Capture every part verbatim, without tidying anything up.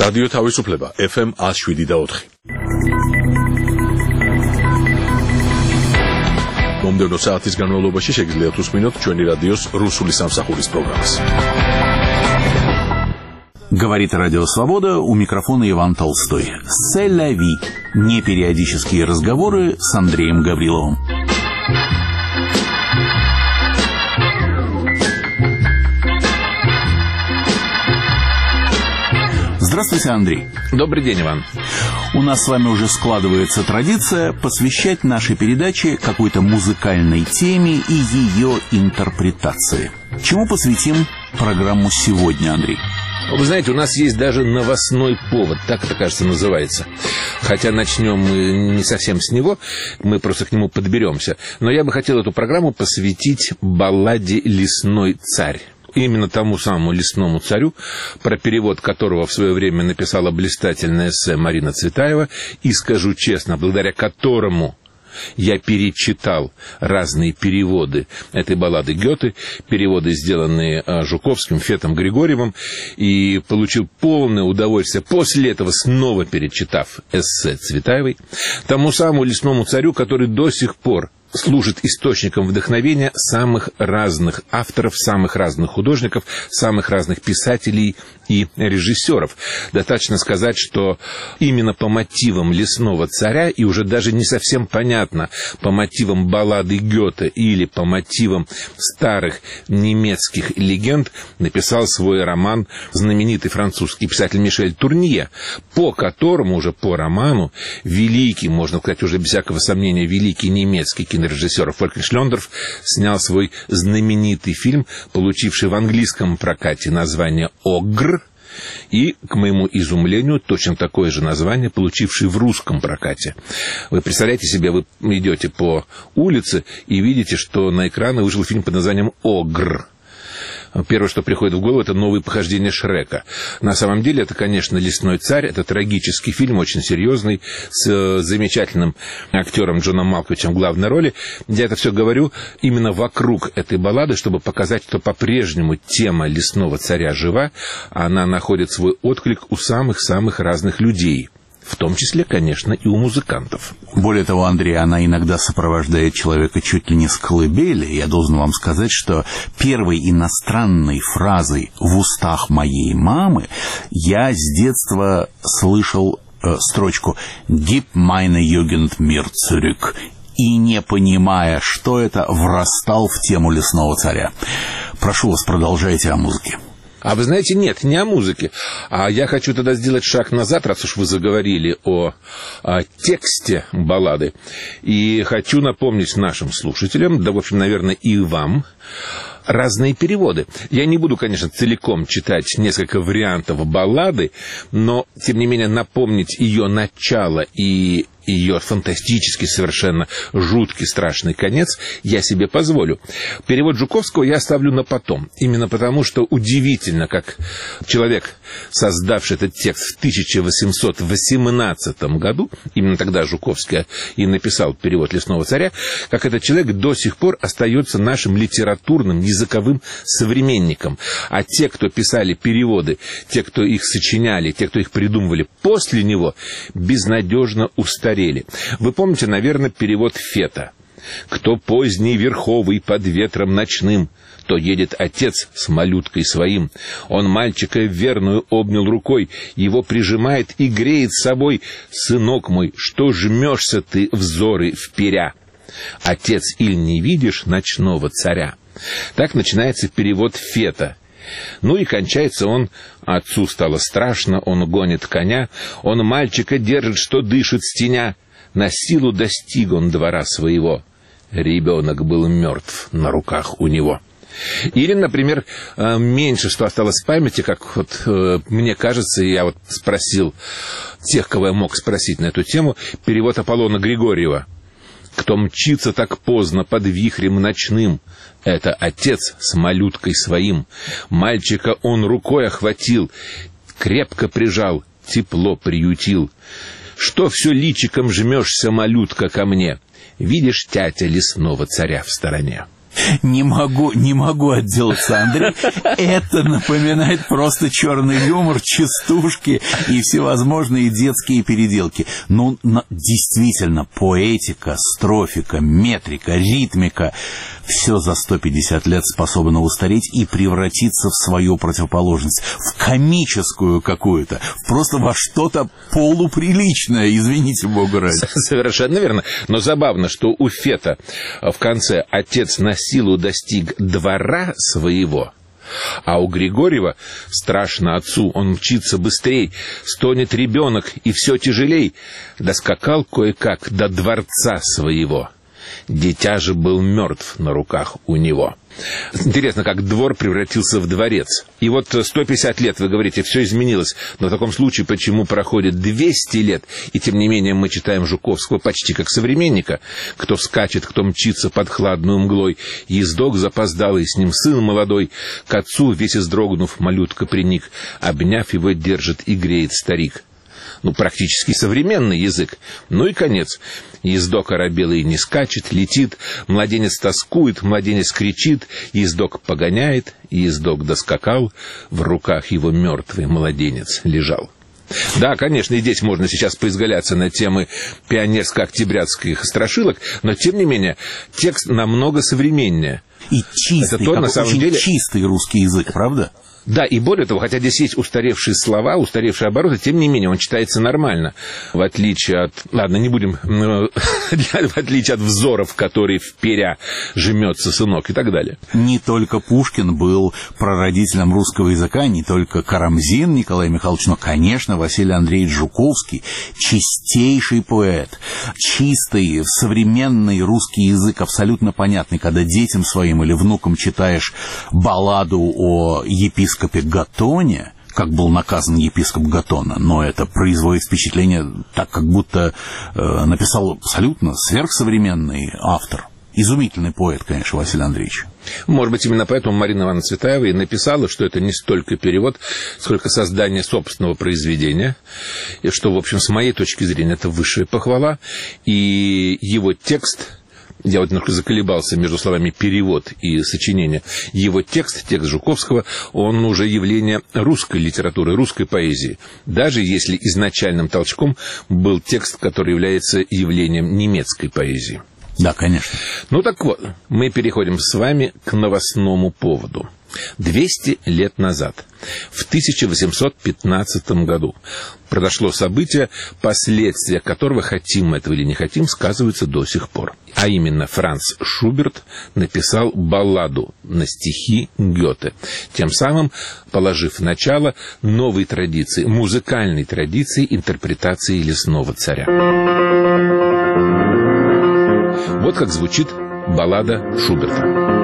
რადიო თავისუფლება ეფ ემ one oh seven და four. მომდევნო საათის განმავლობაში შეგიძლიათ უსმინოთ ჩვენი რადიოს რუსული სამსახურის პროგრამას. Говорит Радио Свобода, у микрофона Иван Толстой. C'est la vie. Непериодические разговоры с Андреем Гавриловым. Здравствуйте, Андрей. Добрый день, Иван. У нас с вами уже складывается традиция посвящать нашей передаче какой-то музыкальной теме и ее интерпретации. Чему посвятим программу сегодня, Андрей? Вы знаете, у нас есть даже новостной повод, так это, кажется, называется. Хотя начнем мы не совсем с него, мы просто к нему подберемся. Но я бы хотел эту программу посвятить балладе «Лесной царь». Именно тому самому лесному царю, про перевод которого в свое время написала блистательная эссе Марина Цветаева, и, скажу честно, благодаря которому я перечитал разные переводы этой баллады Гёте, переводы, сделанные Жуковским, Фетом, Григорьевым, и получил полное удовольствие, после этого снова перечитав эссе Цветаевой, тому самому лесному царю, который до сих пор служит источником вдохновения самых разных авторов, самых разных художников, самых разных писателей и режиссеров. Достаточно сказать, что именно по мотивам «Лесного царя», и уже даже не совсем понятно, по мотивам баллады Гёте или по мотивам старых немецких легенд, написал свой роман знаменитый французский писатель Мишель Турнье, по которому уже по роману великий, можно сказать уже без всякого сомнения, великий немецкий кинорежиссер режиссер Фолькнер Шлёндорф снял свой знаменитый фильм, получивший в английском прокате название «Огр», и, к моему изумлению, точно такое же название, получивший в русском прокате. Вы представляете себе, вы идете по улице и видите, что на экраны вышел фильм под названием «Огр». Первое, что приходит в голову, это новые похождения Шрека. На самом деле, это, конечно, «Лесной царь». Это трагический фильм, очень серьезный, с замечательным актером Джоном Малковичем в главной роли. Я это все говорю именно вокруг этой баллады, чтобы показать, что по-прежнему тема «Лесного царя» жива. Она находит свой отклик у самых-самых разных людей. В том числе, конечно, и у музыкантов. Более того, Андрей, она иногда сопровождает человека чуть ли не с колыбели. Я должен вам сказать, что первой иностранной фразой в устах моей мамы я с детства слышал э, строчку «Gib meine Jugend mir zurück». И, не понимая, что это, врастал в тему «Лесного царя». Прошу вас, продолжайте о музыке. А вы знаете, нет, не о музыке. А я хочу тогда сделать шаг назад, раз уж вы заговорили о, о тексте баллады. И хочу напомнить нашим слушателям, да, в общем, наверное, и вам, разные переводы. Я не буду, конечно, целиком читать несколько вариантов баллады, но, тем не менее, напомнить ее начало и ее фантастический, совершенно жуткий, страшный конец я себе позволю. Перевод Жуковского я оставлю на потом. Именно потому, что удивительно, как человек, создавший этот текст в тысяча восемьсот восемнадцатом году, именно тогда Жуковский и написал перевод «Лесного царя», как этот человек до сих пор остается нашим литературным, языковым современником. А те, кто писали переводы, те, кто их сочиняли, те, кто их придумывали после него, безнадежно устарели. Вы помните, наверное, перевод Фета. «Кто поздний верховый под ветром ночным, то едет отец с малюткой своим. Он мальчика верную обнял рукой, его прижимает и греет собой. Сынок мой, что жмешься ты взоры вперя? Отец, иль не видишь ночного царя?» Так начинается перевод Фета. Ну и кончается он: «Отцу стало страшно, он гонит коня, он мальчика держит, что дышит стеня. На силу достиг он двора своего, ребенок был мертв на руках у него». Или, например, меньше что осталось в памяти, как вот мне кажется, я вот спросил тех, кого я мог спросить на эту тему, перевод Аполлона Григорьева. «Кто мчится так поздно под вихрем ночным, это отец с малюткой своим. Мальчика он рукой охватил, крепко прижал, тепло приютил. Что все личиком жмешься, малютка, ко мне? Видишь тятя лесного царя в стороне?» Не могу, не могу отделаться, Андрей. Это напоминает просто черный юмор, частушки и всевозможные детские переделки. Ну, действительно, поэтика, строфика, метрика, ритмика — все за сто пятьдесят лет способно устареть и превратиться в свою противоположность, в комическую какую-то, просто во что-то полуприличное, извините бога ради. Совершенно верно. Но забавно, что у Фета в конце отец на силу достиг двора своего, а у Григорьева страшно отцу, он мчится быстрей, стонет ребенок, и все тяжелей, доскакал кое-как до дворца своего. Дитя же был мертв на руках у него. Интересно, как двор превратился в дворец. И вот сто пятьдесят лет, вы говорите, все изменилось. Но в таком случае, почему проходит двести лет, и тем не менее мы читаем Жуковского почти как современника? Кто скачет, кто мчится под хладную мглой, ездок запоздалый, с ним сын молодой, к отцу весь издрогнув, малютка приник, обняв его держит и греет старик. Ну, практически современный язык. Ну и конец. Ездок оробелый не скачет, летит, младенец тоскует, младенец кричит, ездок погоняет, ездок доскакал, в руках его мертвый младенец лежал. Да, конечно, и здесь можно сейчас поизгаляться на темы пионерско-октябрятских страшилок, но, тем не менее, текст намного современнее. И чистый, Это то, на самом очень деле... чистый русский язык, правда? Да, и более того, хотя здесь есть устаревшие слова, устаревшие обороты, тем не менее он читается нормально, в отличие от... Ладно, не будем... В отличие от взоров, которые вперя жмется сынок и так далее. Не только Пушкин был прародителем русского языка, не только Карамзин Николай Михайлович, но, конечно, Василий Андреевич Жуковский, чистейший поэт, чистый, современный русский язык, абсолютно понятный, когда детям своим или внукам читаешь балладу о епископе Гатоне, как был наказан епископ Гатона, но это производит впечатление, так как будто э, написал абсолютно сверхсовременный автор. Изумительный поэт, конечно, Василий Андреевич. Может быть, именно поэтому Марина Ивановна Цветаева и написала, что это не столько перевод, сколько создание собственного произведения, и что, в общем, с моей точки зрения, это высшая похвала, и его текст... Я вот немножко заколебался между словами «перевод» и «сочинение». Его текст, текст Жуковского, он уже явление русской литературы, русской поэзии. Даже если изначальным толчком был текст, который является явлением немецкой поэзии. Да, конечно. Ну так вот, мы переходим с вами к новостному поводу. двести лет назад, в тысяча восемьсот пятнадцатом году, произошло событие, последствия которого, хотим мы этого или не хотим, сказываются до сих пор. А именно, Франц Шуберт написал балладу на стихи Гёте, тем самым положив начало новой традиции, музыкальной традиции интерпретации «Лесного царя». Вот как звучит баллада Шуберта.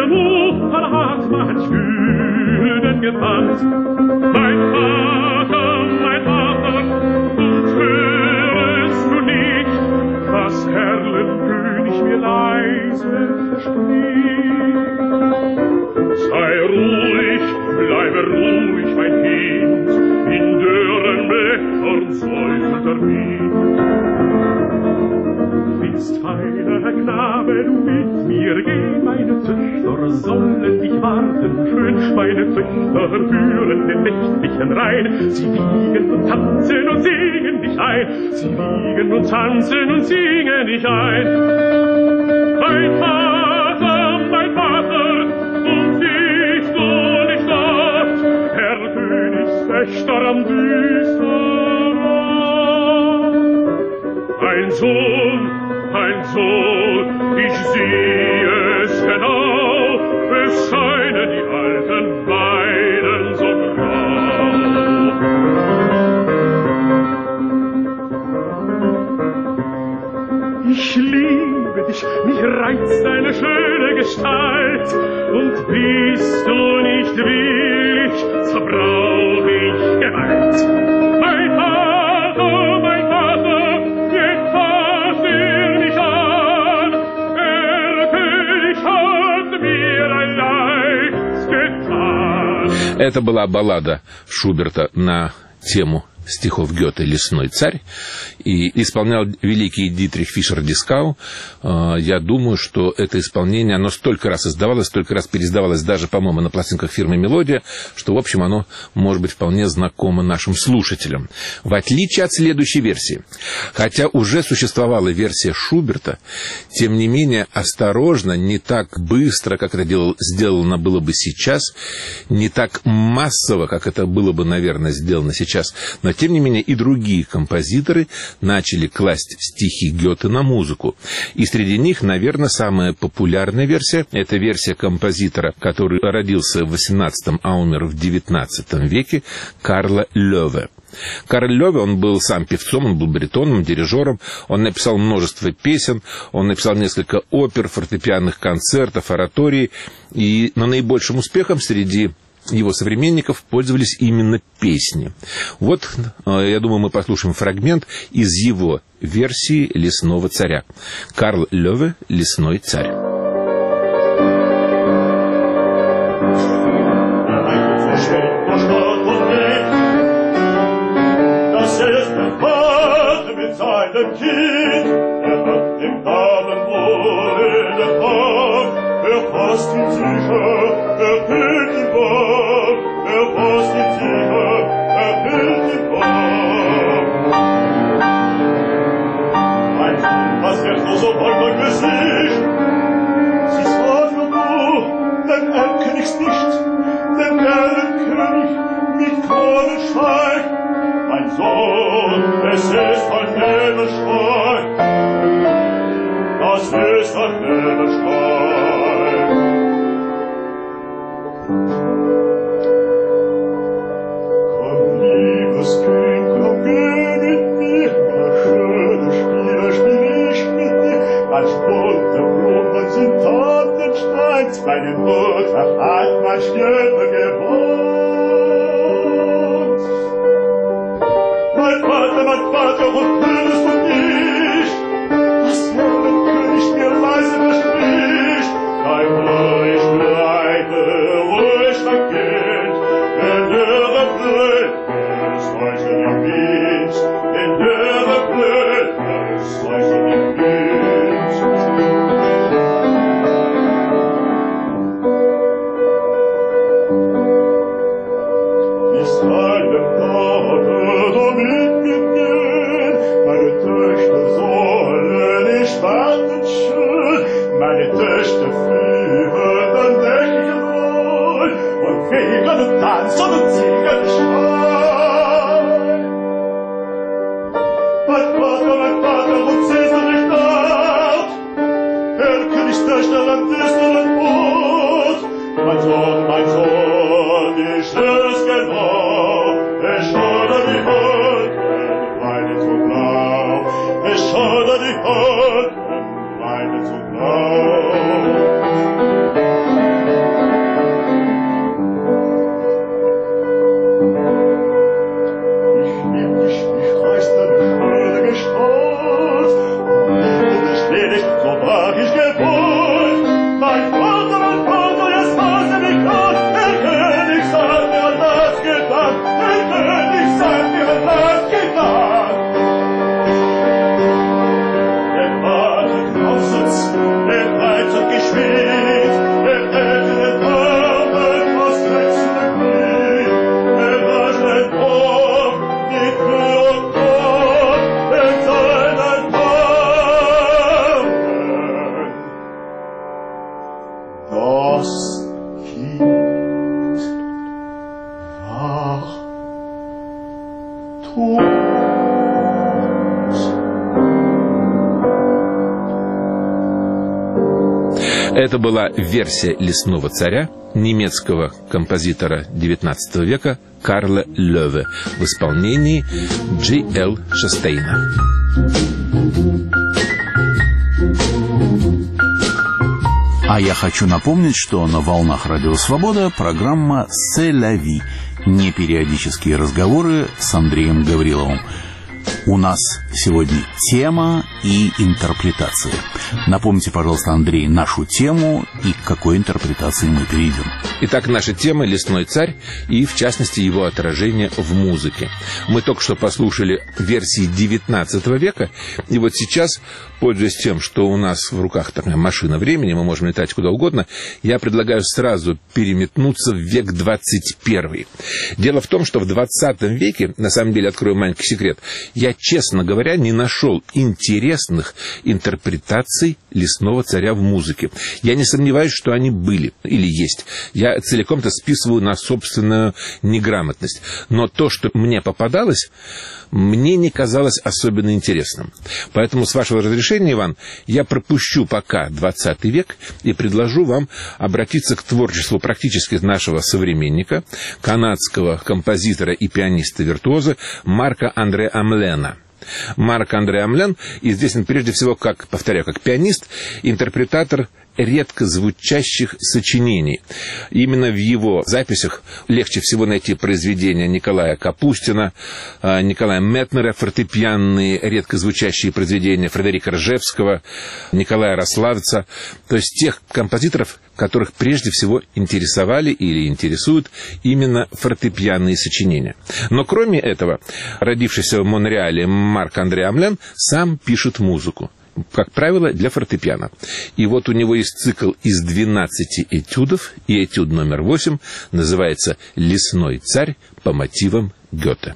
Mein Vater Vater winkt. Willst, feiner Herr Knabe, du mit mir gehen, meine Töchter sollen dich warten schön, meine Töchter führen den nächtlichen Rhein, sie wiegen und tanzen und singen dich ein, sie wiegen und tanzen und singen dich ein. Mein Vater, mein Vater, und siehst du nicht dort, Herr Königswächter am Düsterrand? Ein Sohn, ein Sohn, ich sehe es genau, es scheinen die alten Weiden so grau. Ich liebe dich, mich reizt deine schöne Gestalt, und bist du nicht willig, so brauch ich Gewalt. Mein Vater, mein Vater, jetzt fasst ihr mich an, der König hat mir ein Leid getan. Это была баллада Шуберта на тему стихов Гёте «Лесной царь», и исполнял великий Дитрих Фишер-Дискау. Я думаю, что это исполнение, оно столько раз издавалось, столько раз переиздавалось даже, по-моему, на пластинках фирмы «Мелодия», что, в общем, оно может быть вполне знакомо нашим слушателям. В отличие от следующей версии. Хотя уже существовала версия Шуберта, тем не менее, осторожно, не так быстро, как это делал, сделано было бы сейчас, не так массово, как это было бы, наверное, сделано сейчас, но тем не менее, и другие композиторы начали класть стихи Гёте на музыку. И среди них, наверное, самая популярная версия – это версия композитора, который родился в восемнадцатом, а умер в девятнадцатом веке, Карла Лёве. Карл Лёве, он был сам певцом, он был баритоном, дирижером, он написал множество песен, он написал несколько опер, фортепианных концертов, ораторий, и на наибольшим успехом среди его современников пользовались именно песни. Вот, я думаю, мы послушаем фрагмент из его версии «Лесного царя». Карл Лёве «Лесной царь». Это была версия «Лесного царя» немецкого композитора девятнадцатого века Карла Лёве в исполнении Джи Эл Шастейна. А я хочу напомнить, что на волнах Радио Свобода программа «C'est la vie» – непериодические разговоры с Андреем Гавриловым. У нас сегодня тема и интерпретация. Напомните, пожалуйста, Андрей, нашу тему и к какой интерпретации мы перейдем. Итак, наша тема «Лесной царь» и, в частности, его отражение в музыке. Мы только что послушали версии девятнадцатого века, и вот сейчас, пользуясь тем, что у нас в руках такая машина времени, мы можем летать куда угодно, я предлагаю сразу переметнуться в век двадцать первый. Дело в том, что в двадцатом веке, на самом деле, открою маленький секрет, я, честно говоря, не нашел интересных интерпретаций «Лесного царя» в музыке. Я не сомневаюсь, что они были или есть. Я целиком-то списываю на собственную неграмотность. Но то, что мне попадалось, мне не казалось особенно интересным. Поэтому, с вашего разрешения, Иван, я пропущу пока двадцатый век и предложу вам обратиться к творчеству практически нашего современника, канадского композитора и пианиста-виртуоза Марка Андре Амлена. Марк Андре Амлен известен прежде всего как, повторяю, как пианист, интерпретатор редко звучащих сочинений. Именно в его записях легче всего найти произведения Николая Капустина, Николая Метнера, фортепианные редко звучащие произведения Фредерика Ржевского, Николая Рославца, то есть тех композиторов, которых прежде всего интересовали или интересуют именно фортепианные сочинения. Но кроме этого, родившийся в Монреале Марк Андре Амлен сам пишет музыку, как правило, для фортепиано. И вот у него есть цикл из двенадцати этюдов, и этюд номер восемь называется «Лесной царь» по мотивам Гёте.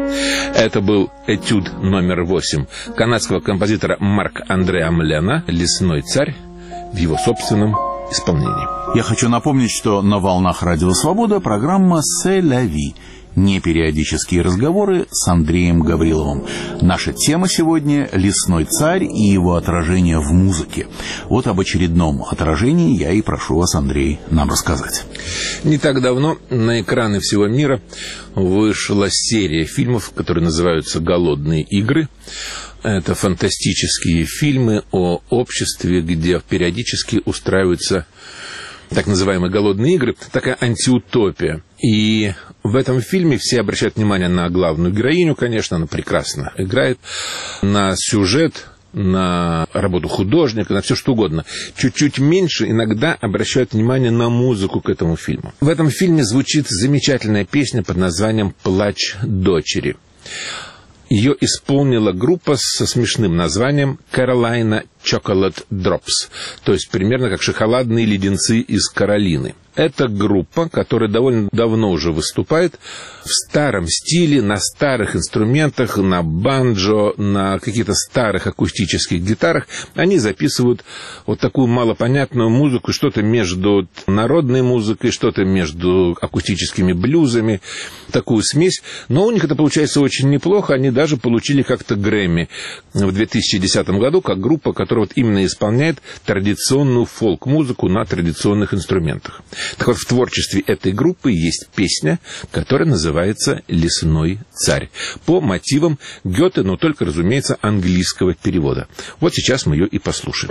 Это был этюд номер восемь канадского композитора Марк-Андре Амлена «Лесной царь» в его собственном исполнении. Я хочу напомнить, что на волнах Радио Свобода программа «C'est la vie». Непериодические разговоры с Андреем Гавриловым. Наша тема сегодня — «Лесной царь» и его отражение в музыке. Вот об очередном отражении я и прошу вас, Андрей, нам рассказать. Не так давно на экраны всего мира вышла серия фильмов, которые называются «Голодные игры». Это фантастические фильмы о обществе, где периодически устраиваются так называемые голодные игры, такая антиутопия. И в этом фильме все обращают внимание на главную героиню, конечно, она прекрасно играет, на сюжет, на работу художника, на все что угодно. Чуть-чуть меньше иногда обращают внимание на музыку к этому фильму. В этом фильме звучит замечательная песня под названием «Плач дочери». Ее исполнила группа со смешным названием «Carolina Chocolate Drops», то есть примерно как шоколадные леденцы из Каролины. Это группа, которая довольно давно уже выступает в старом стиле, на старых инструментах, на банджо, на каких-то старых акустических гитарах. Они записывают вот такую малопонятную музыку, что-то между народной музыкой, что-то между акустическими блюзами, такую смесь. Но у них это получается очень неплохо. Они даже получили как-то Грэмми в две тысячи десятом году, как группа, которая вот именно исполняет традиционную фолк-музыку на традиционных инструментах. Так вот, в творчестве этой группы есть песня, которая называется «Лесной царь», по мотивам Гёте, но только, разумеется, английского перевода. Вот сейчас мы ее и послушаем.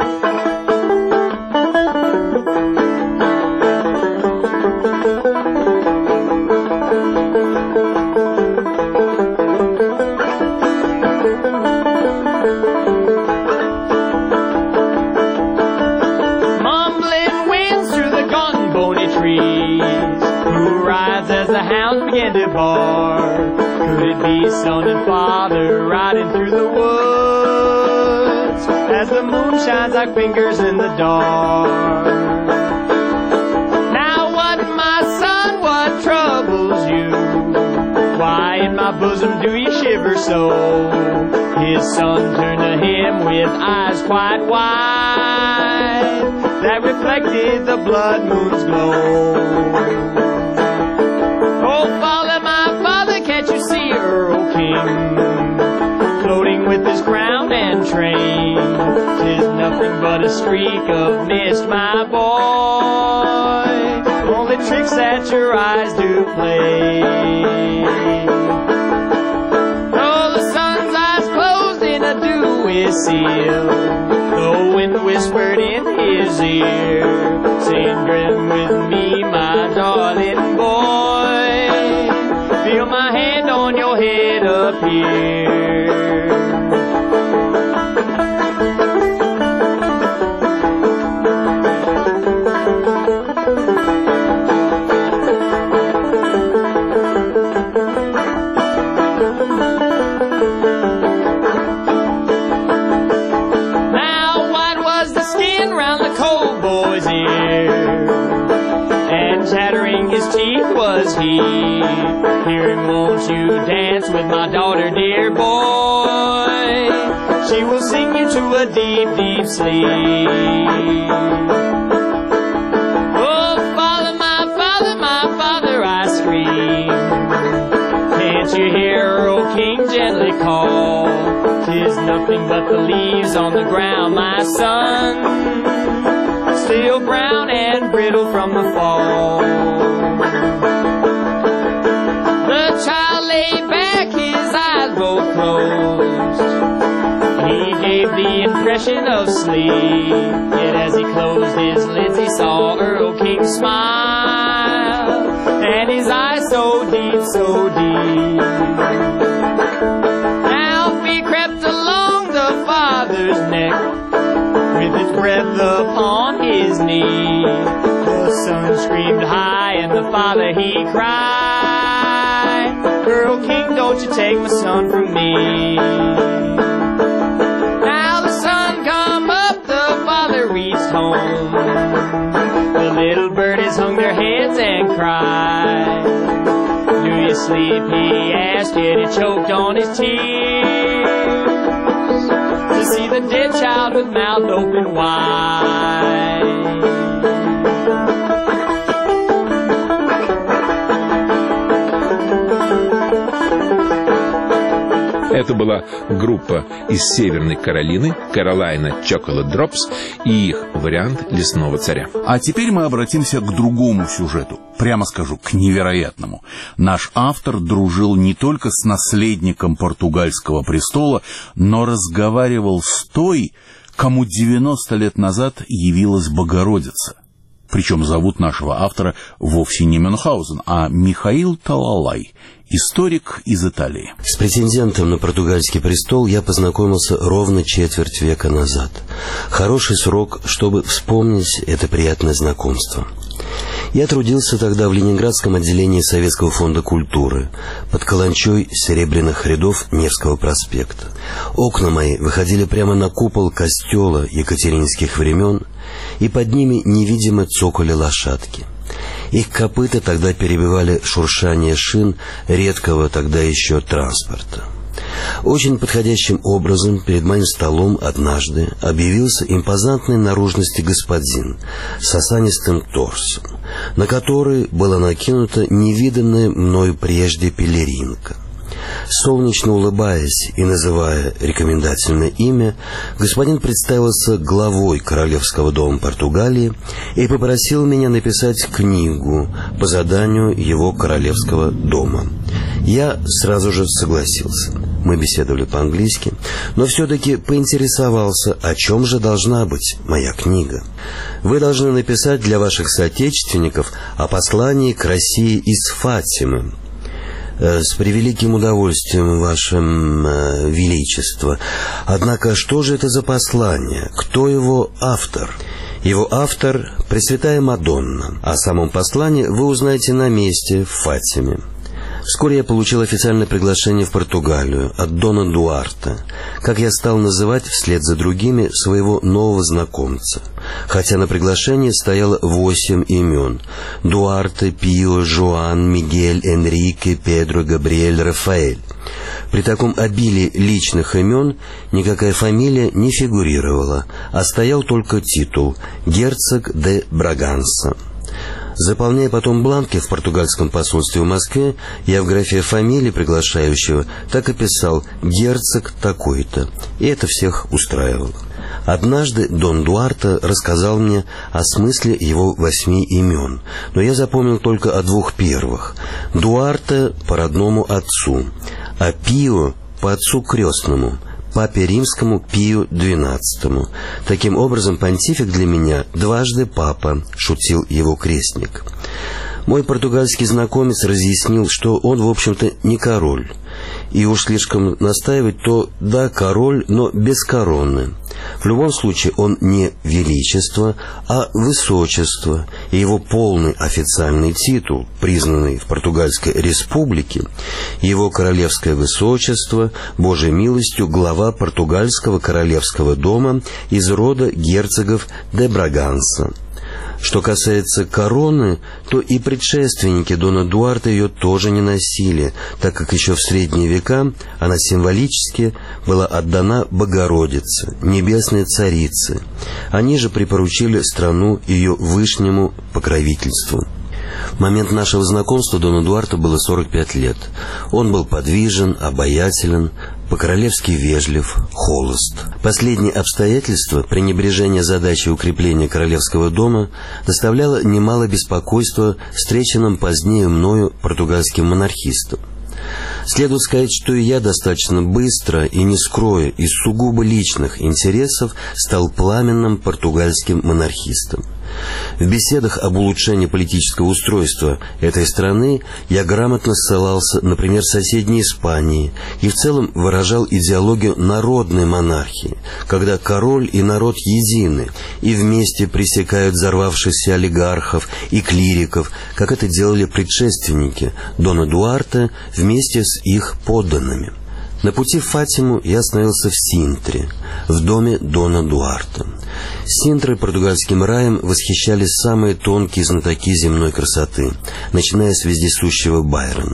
Could it be son and father riding through the woods as the moon shines like fingers in the dark? Now what, my son, what troubles you? Why in my bosom do you shiver so? His son turned to him with eyes quite wide that reflected the blood moon's glow. Floating with his crown and train, 'tis nothing but a streak of mist, my boy. Only tricks that your eyes do play. Oh, the sun's eyes closed in a dewy seal. The wind whispered in his ear, saying, "Dream with me, my darling boy. Feel my hand on your head up here." Now what was the skin round the cold boy's ear? And chattering his teeth was he, hearing, "Won't you dance with my daughter, dear boy? She will sing you to a deep, deep sleep." Oh, father, my father, my father, I scream. Can't you hear, O king, gently call? 'Tis nothing but the leaves on the ground, my son, still brown and brittle from the fall. The child lay back, his eyes both closed. He gave the impression of sleep, yet as he closed his lids he saw Earl King smile, and his eyes so deep, so deep. Now fear crept along the father's neck, with his breath upon his knee. The son screamed high, and the father he cried, "Earl King, don't you take my son from me." Now the son come up, the father reached home. The little birdies hung their heads and cried. "Do you sleep?" he asked. casket, he choked on his tears to see the dead child with mouth open wide. Это была группа из Северной Каролины, Carolina Chocolate Drops, и их вариант «Лесного царя». А теперь мы обратимся к другому сюжету, прямо скажу, к невероятному. Наш автор дружил не только с наследником португальского престола, но разговаривал с той, кому девяносто лет назад явилась Богородица. Причем зовут нашего автора вовсе не Мюнхгаузен, а Михаил Талалай, историк из Италии. С претендентом на португальский престол я познакомился ровно четверть века назад. Хороший срок, чтобы вспомнить это приятное знакомство. Я трудился тогда в Ленинградском отделении Советского фонда культуры, под каланчой серебряных рядов Невского проспекта. Окна мои выходили прямо на купол костела екатерининских времен, и под ними невидимо цокали лошадки. Их копыта тогда перебивали шуршание шин редкого тогда еще транспорта. Очень подходящим образом перед моим столом однажды объявился импозантной наружности господин с осанистым торсом, на который была накинута невиданная мною прежде пелеринка. Солнечно улыбаясь и называя рекомендательное имя, господин представился главой Королевского дома Португалии и попросил меня написать книгу по заданию его Королевского дома. Я сразу же согласился. Мы беседовали по-английски, но все-таки поинтересовался, о чем же должна быть моя книга. Вы должны написать для ваших соотечественников о послании к России из Фатимы. С превеликим удовольствием, Ваше э, Величество. Однако, что же это за послание? Кто его автор? Его автор – Пресвятая Мадонна. О самом послании вы узнаете на месте в Фатиме. Вскоре я получил официальное приглашение в Португалию от Дона Дуарте, как я стал называть вслед за другими своего нового знакомца, хотя на приглашении стояло восемь имен: Дуарте, Пио, Жоан, Мигель, Энрике, Педро, Габриэль, Рафаэль. При таком обилии личных имен никакая фамилия не фигурировала, а стоял только титул «Герцог де Браганса». Заполняя потом бланки в португальском посольстве в Москве, я в графе фамилии приглашающего так и писал «герцог такой-то», и это всех устраивало. Однажды Дон Дуарте рассказал мне о смысле его восьми имен, но я запомнил только о двух первых. Дуарте по родному отцу, а Пио по отцу крестному, папе римскому Пию двенадцатому. Таким образом, понтифик для меня дважды папа, шутил его крестник. Мой португальский знакомец разъяснил, что он, в общем-то, не король. И уж слишком настаивать, то да, король, но без короны. В любом случае, он не величество, а высочество. И его полный официальный титул, признанный в Португальской республике, его королевское высочество, Божьей милостью, глава португальского королевского дома из рода герцогов де Браганса. Что касается короны, то и предшественники Дона Дуарте ее тоже не носили, так как еще в средние века она символически была отдана Богородице, небесной царице. Они же припоручили страну ее вышнему покровительству. В момент нашего знакомства Дону Дуарте было сорок пять лет. Он был подвижен, обаятелен, по-королевски вежлив, холост. Последнее обстоятельство, пренебрежение задачей укрепления королевского дома, доставляло немало беспокойства встреченным позднее мною португальским монархистам. Следует сказать, что и я достаточно быстро и не скроя из сугубо личных интересов стал пламенным португальским монархистом. В беседах об улучшении политического устройства этой страны я грамотно ссылался, например, в соседней Испании и в целом выражал идеологию народной монархии, когда король и народ едины и вместе пресекают взорвавшихся олигархов и клириков, как это делали предшественники Дона Дуарте вместе с их подданными. На пути в Фатиму я остановился в Синтре, в доме Дона Дуарте. Синтрой, португальским раем, восхищались самые тонкие знатоки земной красоты, начиная с вездесущего Байрона.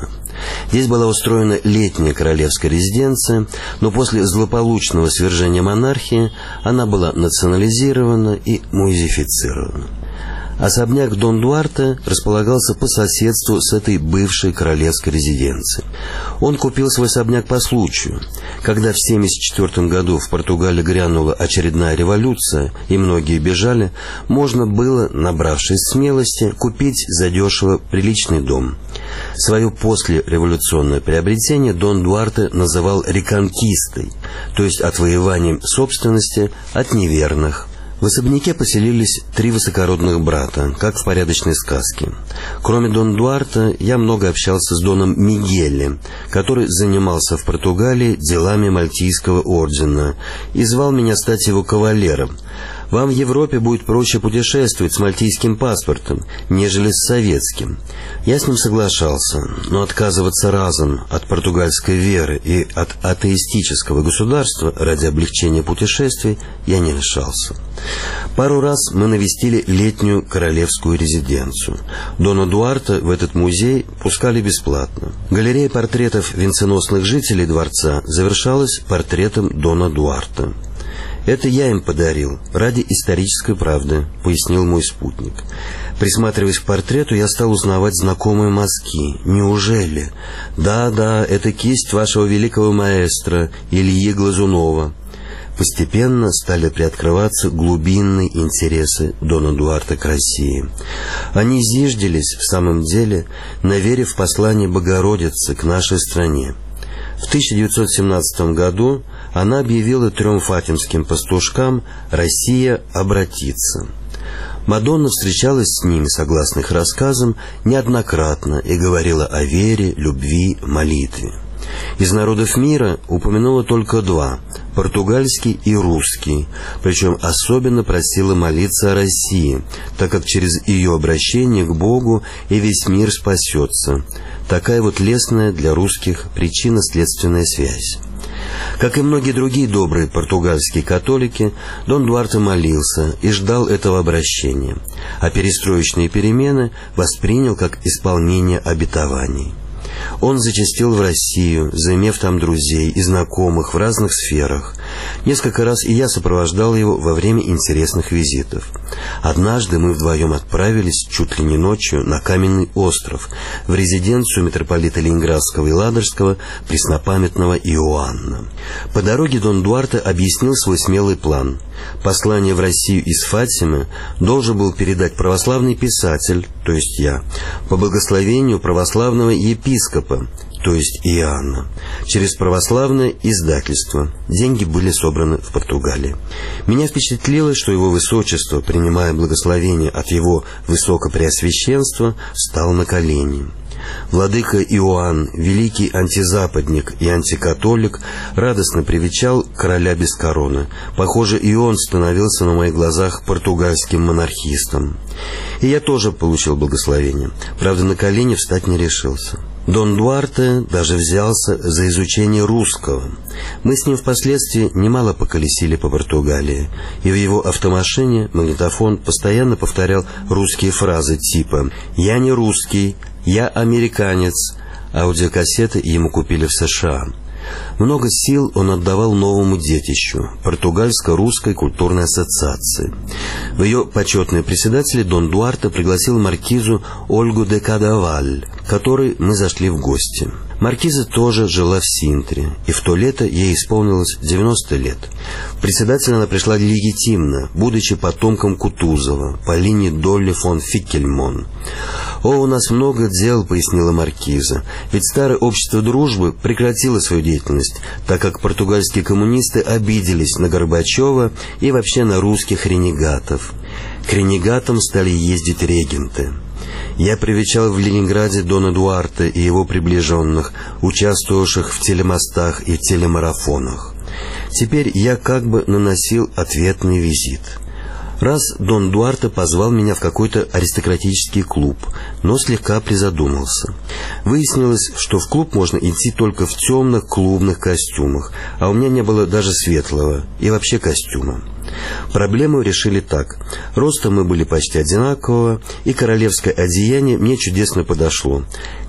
Здесь была устроена летняя королевская резиденция, но после злополучного свержения монархии она была национализирована и музеифицирована. Особняк Дон Дуарте располагался по соседству с этой бывшей королевской резиденцией. Он купил свой особняк по случаю. Когда в семьдесят четвёртом году в Португалии грянула очередная революция, и многие бежали, можно было, набравшись смелости, купить задешево приличный дом. Свое послереволюционное приобретение Дон Дуарте называл «реконкистой», то есть отвоеванием собственности от неверных. В особняке поселились три высокородных брата, как в порядочной сказке. Кроме Дон Дуарте, я много общался с Доном Мигелли, который занимался в Португалии делами Мальтийского ордена и звал меня стать его кавалером. Вам в Европе будет проще путешествовать с мальтийским паспортом, нежели с советским. Я с ним соглашался, но отказываться разом от португальской веры и от атеистического государства ради облегчения путешествий я не решался. Пару раз мы навестили летнюю королевскую резиденцию. Дона Дуарте в этот музей пускали бесплатно. Галерея портретов венценосных жителей дворца завершалась портретом Дона Дуарте. «Это я им подарил, ради исторической правды», — пояснил мой спутник. Присматриваясь к портрету, я стал узнавать знакомые мазки. Неужели? Да-да, это кисть вашего великого маэстро Ильи Глазунова. Постепенно стали приоткрываться глубинные интересы Дона Дуарте к России. Они зиждились, в самом деле, на вере в послание Богородицы к нашей стране. В тысяча девятьсот семнадцатом году она объявила трем фатимским пастушкам «Россия обратится». Мадонна встречалась с ними, согласно их рассказам, неоднократно и говорила о вере, любви, молитве. Из народов мира упомянула только два – португальский и русский, причем особенно просила молиться о России, так как через ее обращение к Богу и весь мир спасется. Такая вот лестная для русских причинно-следственная связь. Как и многие другие добрые португальские католики, Дон Дуарте молился и ждал этого обращения, а перестроечные перемены воспринял как исполнение обетований. Он зачастил в Россию, заимев там друзей и знакомых в разных сферах. Несколько раз и я сопровождал его во время интересных визитов. Однажды мы вдвоем отправились чуть ли не ночью на Каменный остров, в резиденцию митрополита Ленинградского и Ладожского преснопамятного Иоанна. По дороге Дон Дуарте объяснил свой смелый план. Послание в Россию из Фатимы должен был передать православный писатель, то есть я, по благословению православного епископа, то есть Иоанна, через православное издательство. Деньги были собраны в Португалии. Меня впечатлило, что его высочество, принимая благословение от его высокопреосвященства, встал на колени. Владыка Иоанн, великий антизападник и антикатолик, радостно привечал короля без короны. Похоже, и он становился на моих глазах португальским монархистом. И я тоже получил благословение. Правда, на колени встать не решился. Дон Дуарте даже взялся за изучение русского. Мы с ним впоследствии немало поколесили по Португалии, и в его автомашине магнитофон постоянно повторял русские фразы типа «Я не русский», «Я американец». Аудиокассеты ему купили в США. Много сил он отдавал новому детищу – Португальско-русской культурной ассоциации. В ее почетные председатели Дон Дуарте пригласил маркизу Ольгу де Кадаваль, к которой мы зашли в гости. Маркиза тоже жила в Синтре, и в то лето ей исполнилось девяносто лет. В председатель она пришла легитимно, будучи потомком Кутузова по линии Долли фон Фикельмон. «О, у нас много дел», — пояснила маркиза, «ведь старое общество дружбы прекратило свою деятельность, так как португальские коммунисты обиделись на Горбачева и вообще на русских ренегатов. К ренегатам стали ездить регенты. Я привечал в Ленинграде Дона Дуарте и его приближенных, участвовавших в телемостах и телемарафонах. Теперь я как бы наносил ответный визит». Раз Дон Дуарте позвал меня в какой-то аристократический клуб, но слегка призадумался. Выяснилось, что в клуб можно идти только в темных клубных костюмах, а у меня не было даже светлого и вообще костюма. Проблему решили так. Ростом мы были почти одинакового, и королевское одеяние мне чудесно подошло.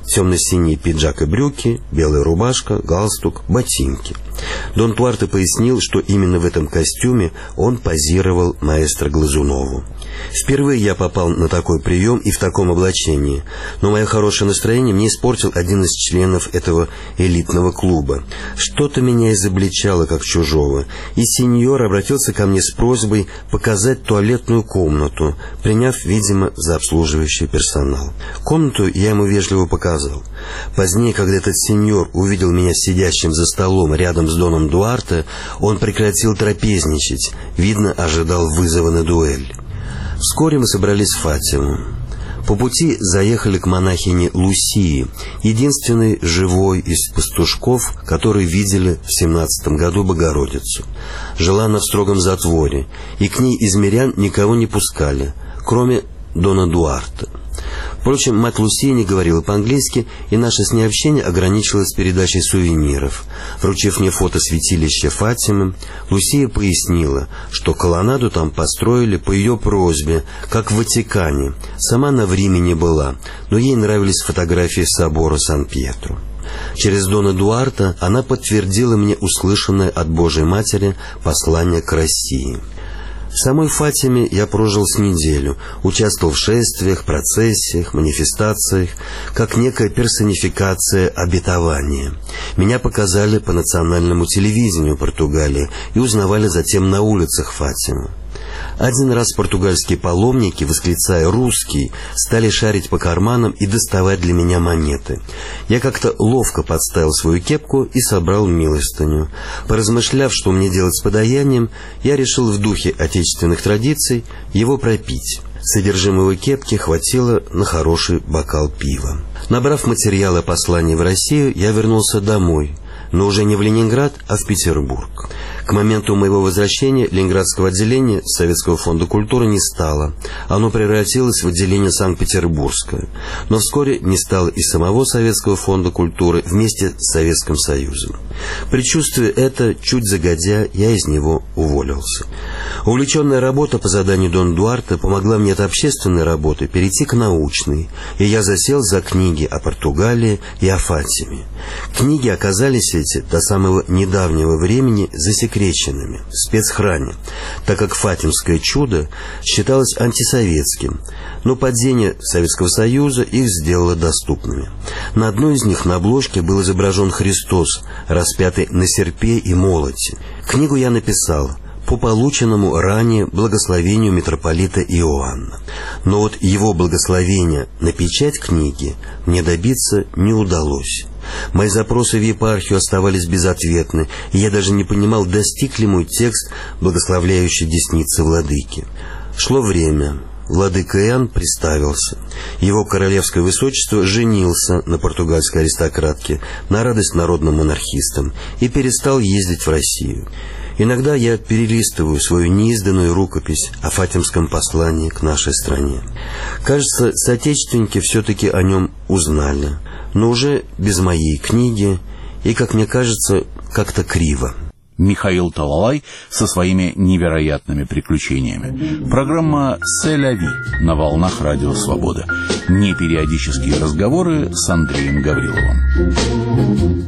темно-синий пиджак и брюки, белая рубашка, галстук, ботинки. Дон Дуарте пояснил, что именно в этом костюме он позировал маэстро Глазунову. Впервые я попал на такой прием и в таком облачении, но мое хорошее настроение мне испортил один из членов этого элитного клуба. Что-то меня изобличало как чужого, и сеньор обратился ко мне с просьбой показать туалетную комнату, приняв, видимо, за обслуживающий персонал. Комнату я ему вежливо показал. Позднее, когда этот сеньор увидел меня сидящим за столом рядом с Доном Дуарте, он прекратил трапезничать, видно, ожидал вызова на дуэль. Вскоре мы собрались в Фатиму. По пути заехали к монахине Лусии, единственной живой из пастушков, которые видели в семнадцатом году Богородицу. Жила она в строгом затворе, и к ней из мирян никого не пускали, кроме Дона Дуарте. Впрочем, мать Лусия не говорила по-английски, и наше с ней общение ограничилось передачей сувениров. Вручив мне фото святилища Фатимы, Лусия пояснила, что колоннаду там построили по ее просьбе, как в Ватикане. Сама она в Риме не была, но ей нравились фотографии собора Сан-Пьетро. Через Дона Дуарте она подтвердила мне услышанное от Божьей Матери послание к России. В самой Фатиме я прожил с неделю, участвовал в шествиях, процессиях, манифестациях, как некая персонификация обетования. Меня показали по национальному телевидению Португалии и узнавали затем на улицах Фатимы. Один раз португальские паломники, восклицая «русский», стали шарить по карманам и доставать для меня монеты. Я как-то ловко подставил свою кепку и собрал милостыню. Поразмышляв, что мне делать с подаянием, я решил в духе отечественных традиций его пропить. Содержимого кепки хватило на хороший бокал пива. Набрав материалы о послании в Россию, я вернулся домой, но уже не в Ленинград, а в Петербург. К моменту моего возвращения Ленинградского отделения Советского фонда культуры не стало. Оно превратилось в отделение Санкт-Петербургское. Но вскоре не стало и самого Советского фонда культуры вместе с Советским Союзом. Предчувствуя это, чуть загодя, я из него уволился. Увлеченная работа по заданию Дона Дуарте помогла мне от общественной работы перейти к научной, и я засел за книги о Португалии и о Фатиме. Книги оказались эти до самого недавнего времени засекреченными в спецхране, так как «Фатимское чудо» считалось антисоветским, но падение Советского Союза их сделало доступными. На одной из них на обложке был изображен Христос, распятый на серпе и молоте. Книгу я написал по полученному ранее благословению митрополита Иоанна. Но вот его благословения на печать книги мне добиться не удалось. Мои запросы в епархию оставались безответны, и я даже не понимал, достиг ли мой текст благословляющей десницы владыки. Шло время. Владыка Иоанн представился. Его королевское высочество женился на португальской аристократке, на радость народным монархистам, и перестал ездить в Россию. Иногда я перелистываю свою неизданную рукопись о фатимском послании к нашей стране. Кажется, соотечественники все-таки о нем узнали, но уже без моей книги и, как мне кажется, как-то криво. Михаил Талалай со своими невероятными приключениями. Программа «Се-ля-ви» на волнах Радио Свобода. Непериодические разговоры с Андреем Гавриловым.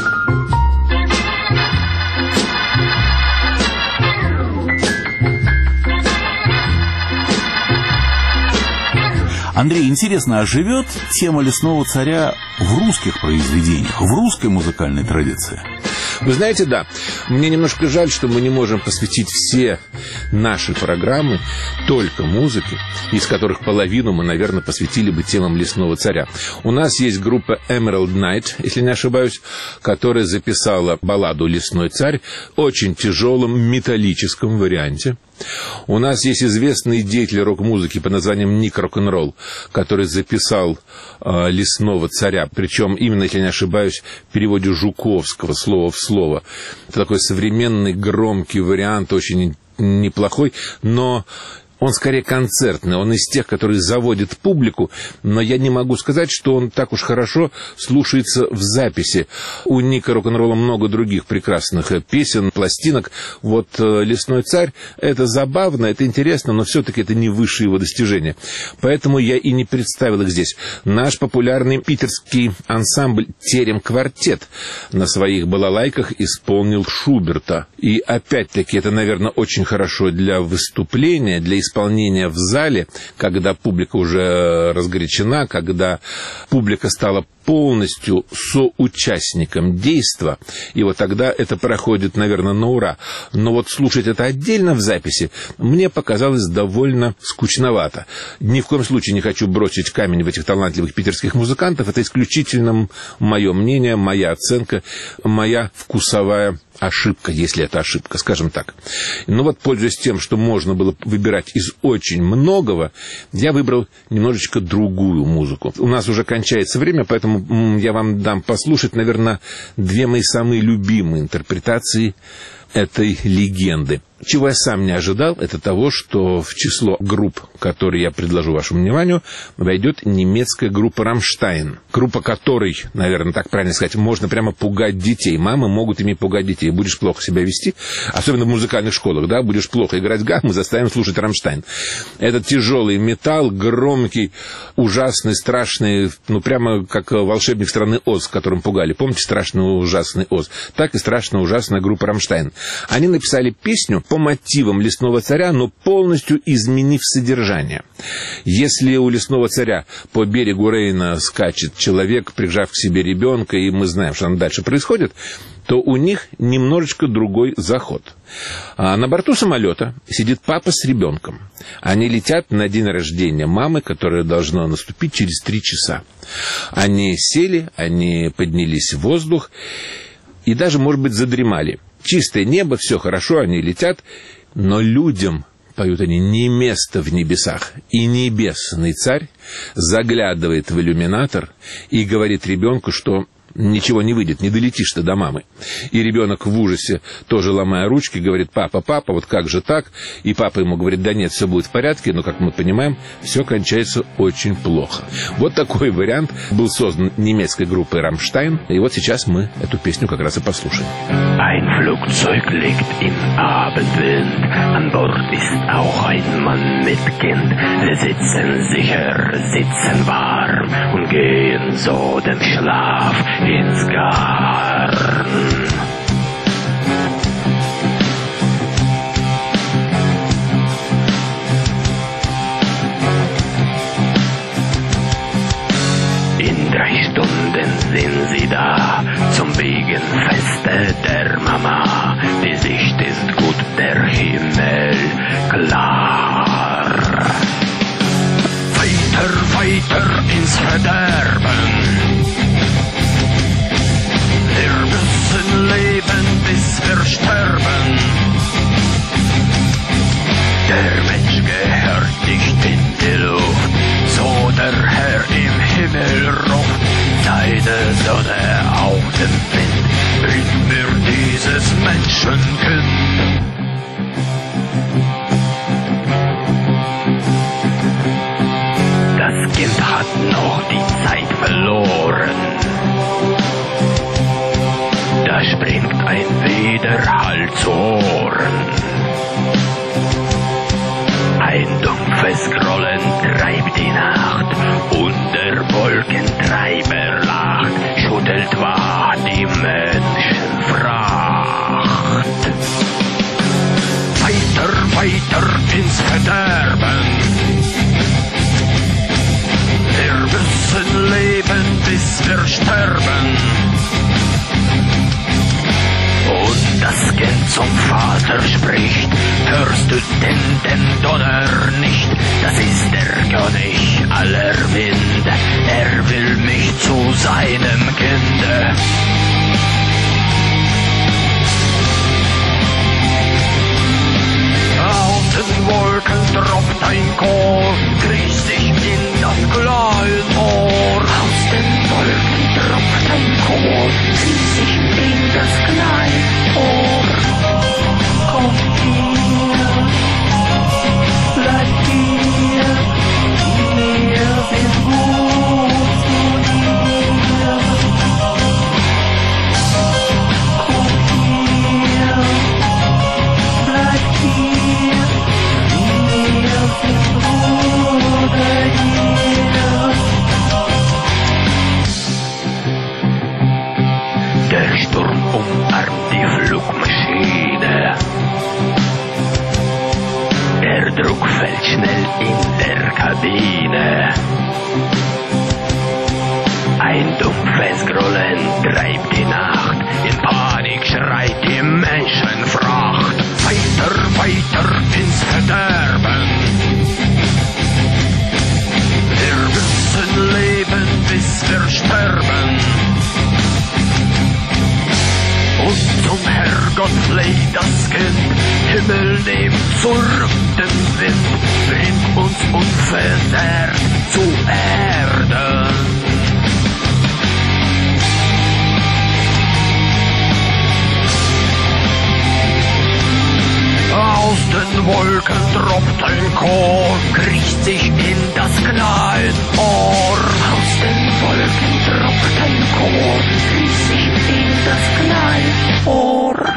Андрей, интересно, а живет тема «Лесного царя» в русских произведениях, в русской музыкальной традиции? Вы знаете, да, мне немножко жаль, что мы не можем посвятить все наши программы только музыке, из которых половину мы, наверное, посвятили бы темам «Лесного царя». У нас есть группа Emerald Night, если не ошибаюсь, которая записала балладу «Лесной царь» в очень тяжелом металлическом варианте. У нас есть известный деятель рок-музыки под названием Ник Рок-н-Ролл, который записал э, «Лесного царя», причем именно, если не ошибаюсь, в переводе Жуковского слово в слово. Это такой современный громкий вариант, очень неплохой, но Он скорее концертный, он из тех, которые заводят публику, но я не могу сказать, что он так уж хорошо слушается в записи. У Ника рок-н-ролла много других прекрасных песен, пластинок. Вот «Лесной царь» — это забавно, это интересно, но все-таки это не высшее его достижение. Поэтому я и не представил их здесь. Наш популярный питерский ансамбль «Терем-квартет» на своих балалайках исполнил Шуберта. И опять-таки это, наверное, очень хорошо для выступления, для исполнения в зале, когда публика уже разгорячена, когда публика стала полностью соучастником действа, и вот тогда это проходит, наверное, на ура. Но вот слушать это отдельно в записи мне показалось довольно скучновато. Ни в коем случае не хочу бросить камень в этих талантливых питерских музыкантов. Это исключительно мое мнение, моя оценка, моя вкусовая ошибка, если это ошибка, скажем так. Но вот, пользуясь тем, что можно было выбирать из очень многого, я выбрал немножечко другую музыку. У нас уже кончается время, поэтому я вам дам послушать, наверное, две мои самые любимые интерпретации этой легенды. Чего я сам не ожидал, это того, что в число групп, которые я предложу вашему вниманию, войдет немецкая группа «Рамштайн». Группа которой, наверное, так правильно сказать, можно прямо пугать детей. Мамы могут ими пугать детей. Будешь плохо себя вести, особенно в музыкальных школах, да, будешь плохо играть гаммы, заставим слушать «Рамштайн». Это тяжелый металл, громкий, ужасный, страшный, ну, прямо как волшебник страны Оз, которым пугали. Помните страшный ужасный Оз? Так и страшная ужасная группа «Рамштайн». Они написали песню по мотивам «Лесного царя», но полностью изменив содержание. Если у «Лесного царя» по берегу Рейна скачет человек, прижав к себе ребенка, и мы знаем, что там дальше происходит, то у них немножечко другой заход. А на борту самолета сидит папа с ребенком. Они летят на день рождения мамы, которое должно наступить через три часа. Они сели, они поднялись в воздух и даже, может быть, задремали. Чистое небо, все хорошо, они летят, но людям, поют они, не место в небесах. И небесный царь заглядывает в иллюминатор и говорит ребенку, что ничего не выйдет, не долетишь ты до мамы. И ребенок в ужасе, тоже ломая ручки, говорит: папа, папа, вот как же так? И папа ему говорит: да нет, все будет в порядке, но, как мы понимаем, все кончается очень плохо. Вот такой вариант был создан немецкой группой «Рамштайн», и вот сейчас мы эту песню как раз и послушаем. Ein Flugzeug liegt im Abendwind, an Bord ist auch ein Mann mit Kind. Sie sitzen sicher, sitzen warm und gehen so dem Schlaf ins Garn. In drei Stunden sind sie da zum Wiegenfeste der Mama. Die Sicht ist gut, der Himmel klar. Weiter, weiter ins Verderben. Wir müssen leben, bis wir sterben. Der Mensch gehört nicht in die Luft, so der Herr im Himmel ruft. Seine Sonne auf dem Wind, bringt mir dieses Menschenkind. Das Kind hat noch die Zeit verloren. Da springt ein Widerhall zu Ohren. Ein dumpfes Grollen treibt die Nacht und der Wolkentreiber lacht, schüttelt wahr die Menschenfracht. Weiter, weiter ins Verderben. Wir müssen leben, bis wir sterben. Und das Kind zum Vater spricht: hörst du denn den Donner nicht? Das ist der König aller Winde, er will mich zu seinem Kinde. Aus den Wolken tropft ein Chor, grießt sich in das Kleinohr. Aus den Wolken tropft ein Chor, grießt sich in das Kleinohr. Komm her, bleib die Flugmaschine. Der Druck fällt schnell in der Kabine. Ein dumpfes Grollen treibt die Nacht. In Panik schreit die Menschenfracht. Weiter, weiter ins Verderben. Wir müssen leben, bis wir sterben. Und zum Herrgott fleht das Kind. Himmel, nehmt zurück den Wind. Bringt uns unversehrt zu Erden. Aus den Wolken tropft ein Chor, kriecht sich in das Kleinohr. Aus den Wolken tropft ein Chor, kriecht sich in das Kleinohr.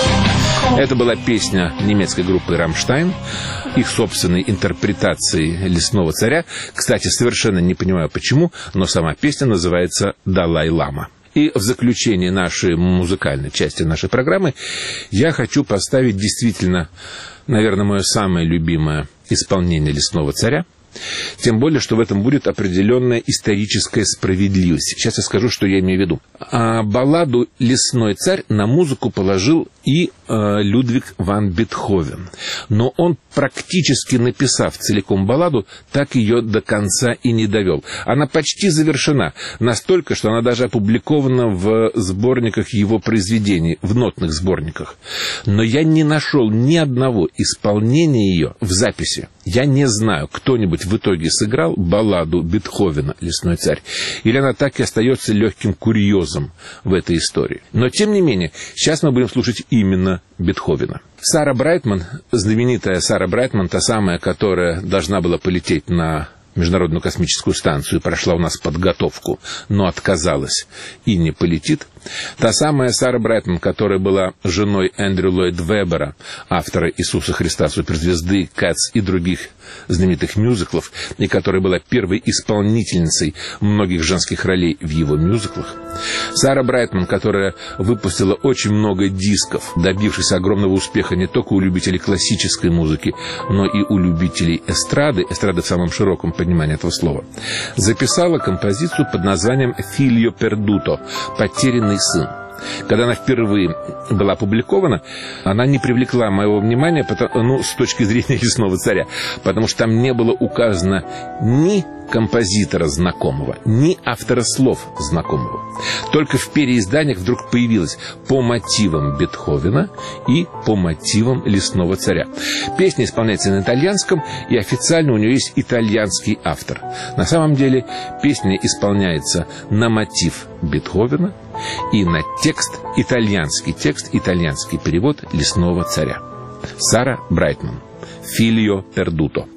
Это была песня немецкой группы «Рамштайн», их собственной интерпретации «Лесного царя». Кстати, совершенно не понимаю почему, но сама песня называется «Далай-лама». И в заключение нашей музыкальной части нашей программы я хочу поставить действительно, наверное, мое самое любимое исполнение «Лесного царя». Тем более, что в этом будет определенная историческая справедливость. Сейчас я скажу, что я имею в виду. А балладу «Лесной царь» на музыку положил и э, Людвиг ван Бетховен. Но он, практически написав целиком балладу, так ее до конца и не довел. Она почти завершена. Настолько, что она даже опубликована в сборниках его произведений, в нотных сборниках. Но я не нашел ни одного исполнения ее в записи. Я не знаю, кто-нибудь в итоге сыграл балладу Бетховена «Лесной царь», или она так и остается легким курьезом в этой истории. Но, тем не менее, сейчас мы будем слушать именно Бетховена. Сара Брайтман, знаменитая Сара Брайтман, та самая, которая должна была полететь на Международную космическую станцию, прошла у нас подготовку, но отказалась и не полетит. Та самая Сара Брайтман, которая была женой Эндрю Ллойд Веббера, автора «Иисуса Христа, суперзвезды», «Кэтс» и других знаменитых мюзиклов, и которая была первой исполнительницей многих женских ролей в его мюзиклах. Сара Брайтман, которая выпустила очень много дисков, добившись огромного успеха не только у любителей классической музыки, но и у любителей эстрады, эстрады в самом широком понимании этого слова, записала композицию под названием «Figlio perduto» — «Потерянный сын». Когда она впервые была опубликована, она не привлекла моего внимания, потому, ну, с точки зрения «Лесного царя», потому что там не было указано ни композитора знакомого, ни автора слов знакомого. Только в переизданиях вдруг появилось по мотивам Бетховена и по мотивам «Лесного царя». Песня исполняется на итальянском, и официально у нее есть итальянский автор. На самом деле песня исполняется на мотив Бетховена и на текст, итальянский текст, итальянский перевод «Лесного царя». Сара Брайтман. «Figlio perduto».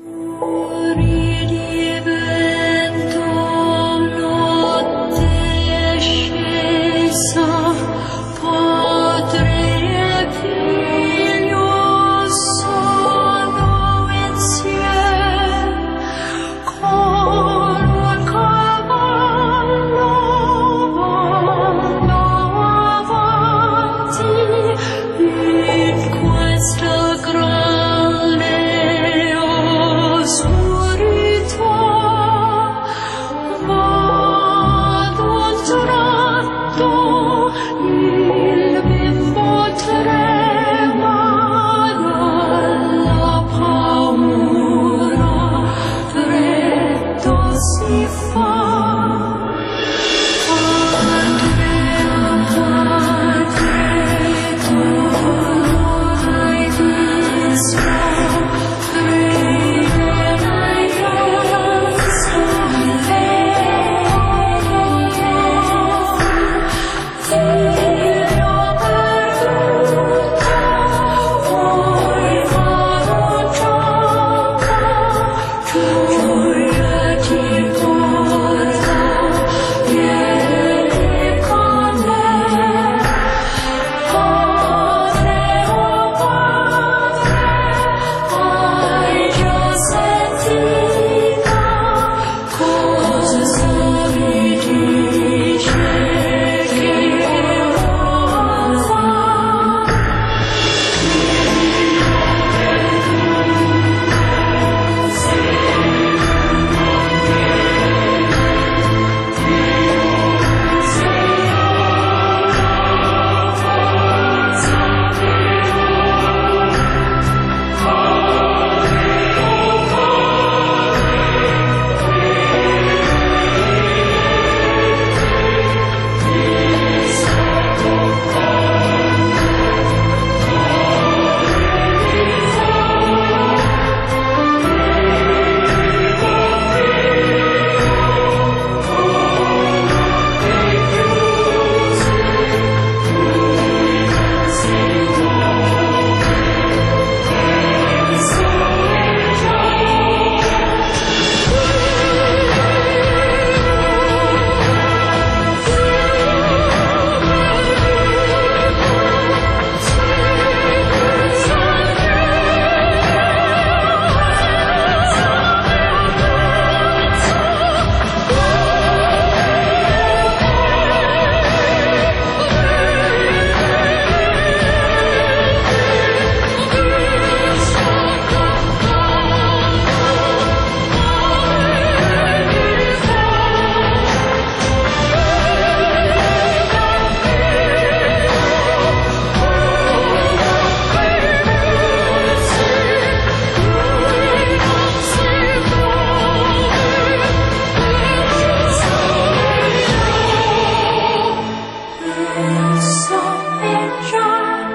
Questo grande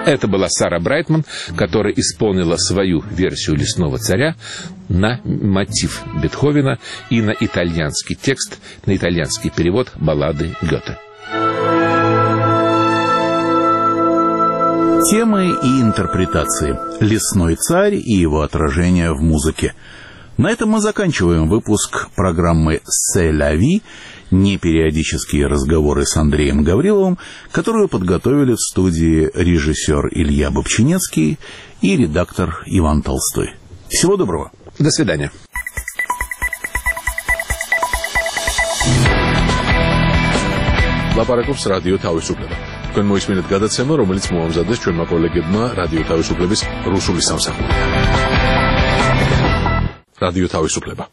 Это была Сара Брайтман, которая исполнила свою версию «Лесного царя» на мотив Бетховена и на итальянский текст, на итальянский перевод баллады Гёте. Темы и интерпретации. «Лесной царь» и его отражение в музыке. На этом мы заканчиваем выпуск программы «C'est la vie», непериодические разговоры с Андреем Гавриловым, которую подготовили в студии режиссер Илья Бобчинецкий и редактор Иван Толстой. Всего доброго. До свидания. ლაპარაკობს რადიო თავისუფლება. თქვენ მოისმინეთ გადაცემა, რომელიც მოამზადეს ჩვენმა კოლეგებმა რადიო თავისუფლების რუსული სამსახური. რადიო თავისუფლება.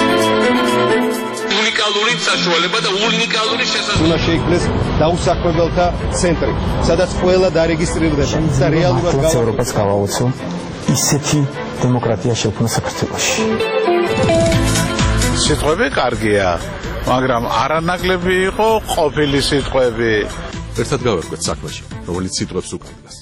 უნიკალური საშუალება და უნიკალური შესაძლებლობა. უნდა შეიქმნეს დაუსაქმებელთა ცენტრი, სადაც ყველა დარეგისტრირდება და რეალურად გავა ევროპას გავაოცო ისეთი დემოკრატია შექმნა საქართველოში. სიტყვები კარგია, მაგრამ არანაკლები იყო ყოფილი სიტყვები. ერთად გავერკვეთ საქმეში, რომელიც სიტყვებს უკრავს.